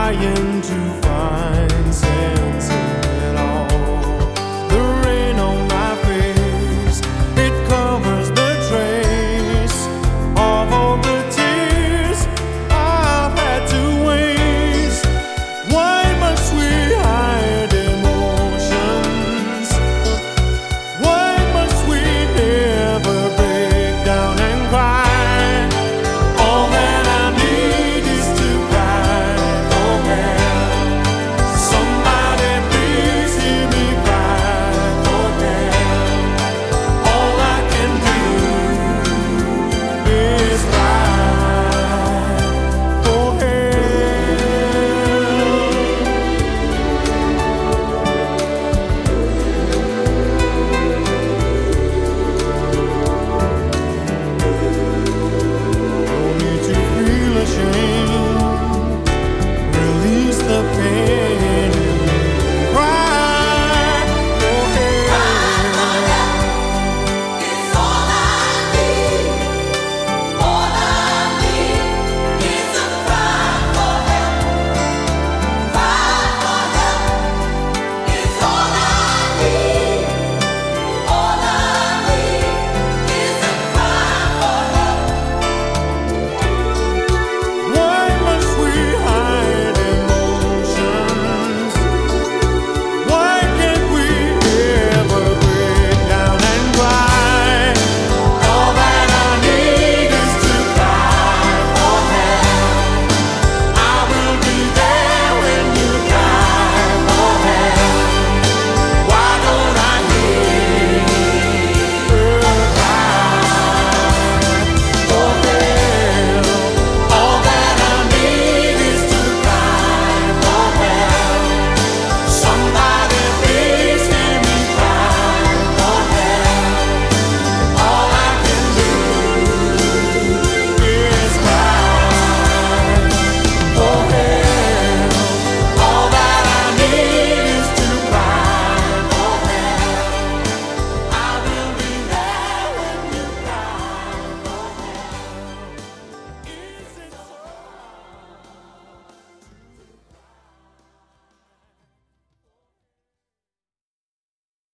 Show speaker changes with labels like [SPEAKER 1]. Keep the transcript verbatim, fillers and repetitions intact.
[SPEAKER 1] trying to find sense in it all. The rain on my face, it covers the trace of all the tears I've had to waste. Why must we hide emotions? Why must we never break down and cry? All that I need is to cry for help. Somebody please hear me cry for help. All I can do is cry for help. No need to feel ashamed. Release the pain.